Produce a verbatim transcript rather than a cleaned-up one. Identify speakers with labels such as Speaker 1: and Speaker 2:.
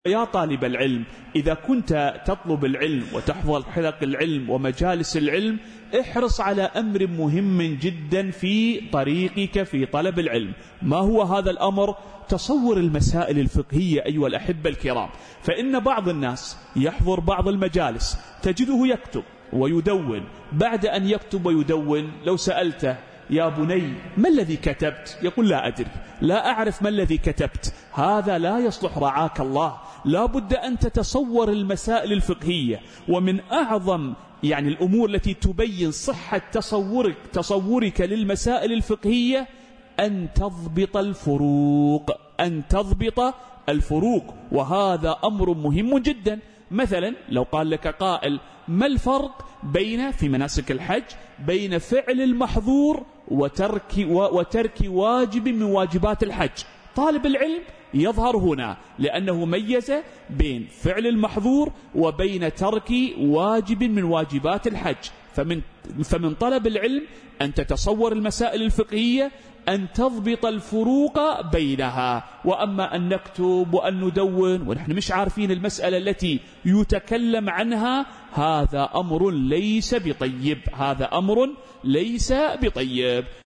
Speaker 1: يا طالب العلم، إذا كنت تطلب العلم وتحضر حلق العلم ومجالس العلم، احرص على أمر مهم جدا في طريقك في طلب العلم. ما هو هذا الأمر؟ تصور المسائل الفقهية أيها الأحبة الكرام. فإن بعض الناس يحضر بعض المجالس تجده يكتب ويدون، بعد أن يكتب ويدون لو سألته يا بني ما الذي كتبت؟ يقول لا أدري، لا أعرف ما الذي كتبت. هذا لا يصلح رعاك الله. لا بد أن تتصور المسائل الفقهية. ومن أعظم يعني الأمور التي تبين صحة تصورك تصورك للمسائل الفقهية أن تضبط الفروق أن تضبط الفروق وهذا أمر مهم جدا. مثلا لو قال لك قائل ما الفرق بين في مناسك الحج بين فعل المحظور وترك وترك واجب من واجبات الحج؟ طالب العلم يظهر هنا لأنه ميز بين فعل المحظور وبين ترك واجب من واجبات الحج. فمن فمن طلب العلم أن تتصور المسائل الفقهية، أن تضبط الفروق بينها. وأما أن نكتب وأن ندون ونحن مش عارفين المسألة التي يتكلم عنها، هذا أمر ليس بطيب هذا أمر ليس بطيب.